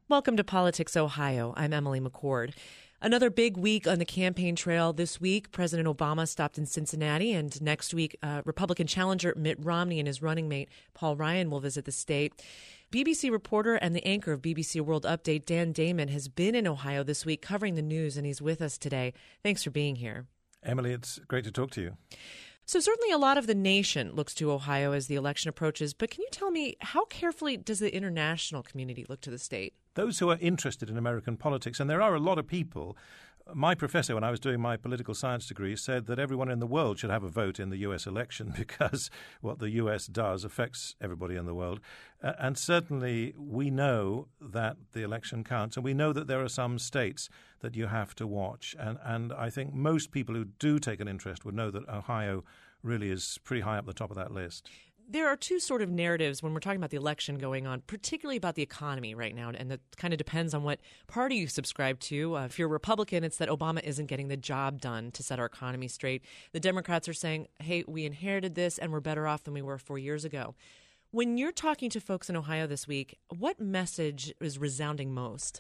Welcome to Politics Ohio. I'm Emily McCord. Another big week on the campaign trail. This week, President Obama stopped in Cincinnati, and next week, Republican challenger Mitt Romney and his running mate Paul Ryan will visit the state. BBC reporter and the anchor of BBC World Update, Dan Damon, has been in Ohio this week covering the news, and he's with us today. Thanks for being here. Emily, it's great to talk to you. So certainly a lot of the nation looks to Ohio as the election approaches, but can you tell me, how carefully does the international community look to the state? Those who are interested in American politics, and there are a lot of people. My professor, when I was doing my political science degree, said that everyone in the world should have a vote in the U.S. election because what the U.S. does affects everybody in the world. And certainly we know that the election counts, and we know that there are some states that you have to watch. And I think most people who do take an interest would know that Ohio really is pretty high up the top of that list. There are two sort of narratives when we're talking about the election going on, particularly about the economy right now, and that kind of depends on what party you subscribe to. If you're a Republican, it's that Obama isn't getting the job done to set our economy straight. The Democrats are saying, hey, we inherited this and we're better off than we were 4 years ago. When you're talking to folks in Ohio this week, what message is resounding most?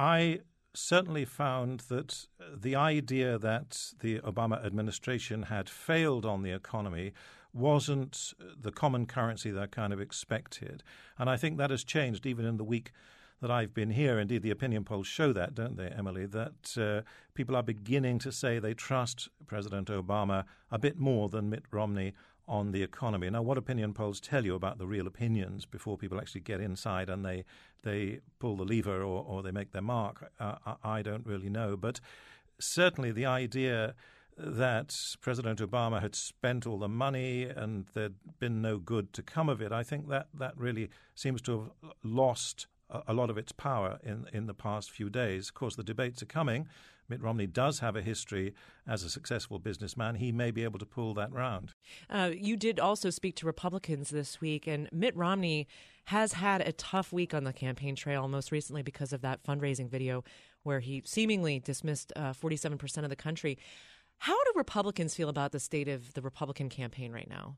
I certainly found that the idea that the Obama administration had failed on the economy wasn't the common currency that I kind of expected. And I think that has changed even in the week that I've been here. Indeed, the opinion polls show that, don't they, Emily, that people are beginning to say they trust President Obama a bit more than Mitt Romney on the economy. Now, what opinion polls tell you about the real opinions before people actually get inside and they pull the lever or they make their mark, I don't really know. But certainly the idea that President Obama had spent all the money and there'd been no good to come of it, I think that really seems to have lost a lot of its power in the past few days. Of course, the debates are coming. Mitt Romney does have a history as a successful businessman. He may be able to pull that round. You did also speak to Republicans this week, and Mitt Romney has had a tough week on the campaign trail, most recently because of that fundraising video where he seemingly dismissed 47% of the country. How do Republicans feel about the state of the Republican campaign right now?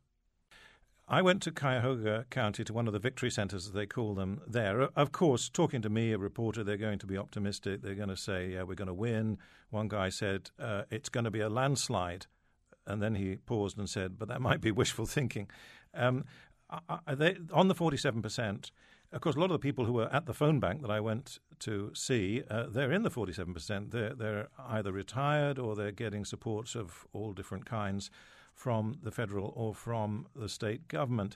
I went to Cuyahoga County, to one of the victory centers, as they call them there. Of course, talking to me, a reporter, they're going to be optimistic. They're going to say, yeah, we're going to win. One guy said, it's going to be a landslide. And then he paused and said, but that might be wishful thinking. On the 47%, of course, a lot of the people who were at the phone bank that I went to see, they're in the 47%. They're either retired or they're getting supports of all different kinds from the federal or from the state government.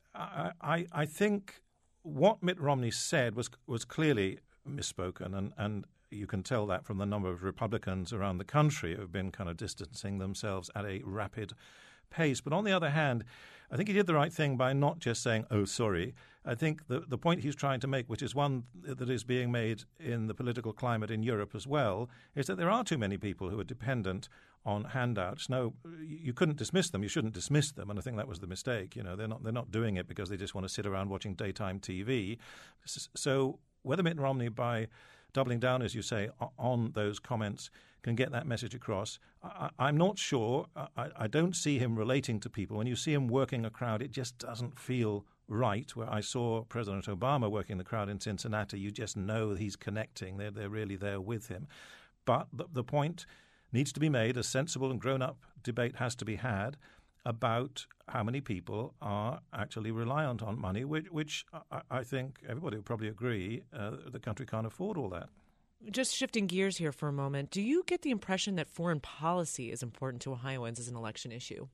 I think what Mitt Romney said was clearly misspoken, and you can tell that from the number of Republicans around the country who have been kind of distancing themselves at a rapid pace. But on the other hand, I think he did the right thing by not just saying, oh, sorry. I think the point he's trying to make, which is one that is being made in the political climate in Europe as well, is that there are too many people who are dependent on handouts. No, you couldn't dismiss them. You shouldn't dismiss them. And I think that was the mistake. You know, they're not doing it because they just want to sit around watching daytime TV. So whether Mitt Romney, by doubling down, as you say, on those comments, can get that message across, I'm not sure. I don't see him relating to people. When you see him working a crowd, it just doesn't feel right. Where I saw President Obama working the crowd in Cincinnati, you just know he's connecting. They're really there with him. But the point needs to be made. A sensible and grown-up debate has to be had about how many people are actually reliant on money, which I think everybody would probably agree the country can't afford all that. Just shifting gears here for a moment, do you get the impression that foreign policy is important to Ohioans as an election issue?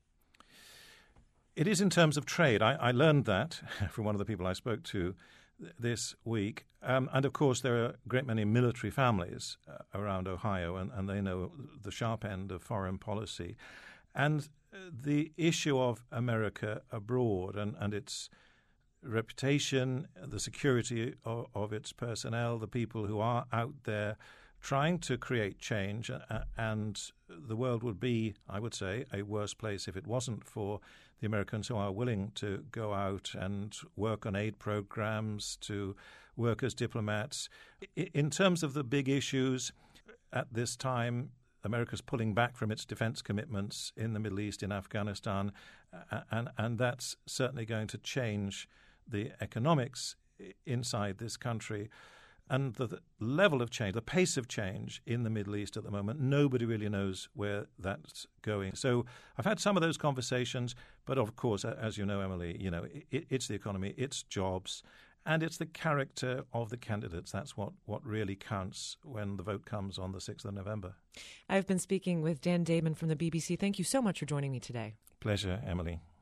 It is in terms of trade. I learned that from one of the people I spoke to this week. And, of course, there are a great many military families around Ohio, and they know the sharp end of foreign policy. And the issue of America abroad and its reputation, the security of its personnel, the people who are out there trying to create change, and the world would be, I would say, a worse place if it wasn't for the Americans who are willing to go out and work on aid programs, to work as diplomats. In terms of the big issues at this time, America's pulling back from its defense commitments in the Middle East, in Afghanistan, and that's certainly going to change the economics inside this country. And the level of change, the pace of change in the Middle East at the moment, nobody really knows where that's going. So I've had some of those conversations, but of course, as you know, Emily, it's the economy, it's jobs, and it's the character of the candidates. That's what really counts when the vote comes on the 6th of November. I've been speaking with Dan Daman from the BBC. Thank you so much for joining me today. Pleasure, Emily.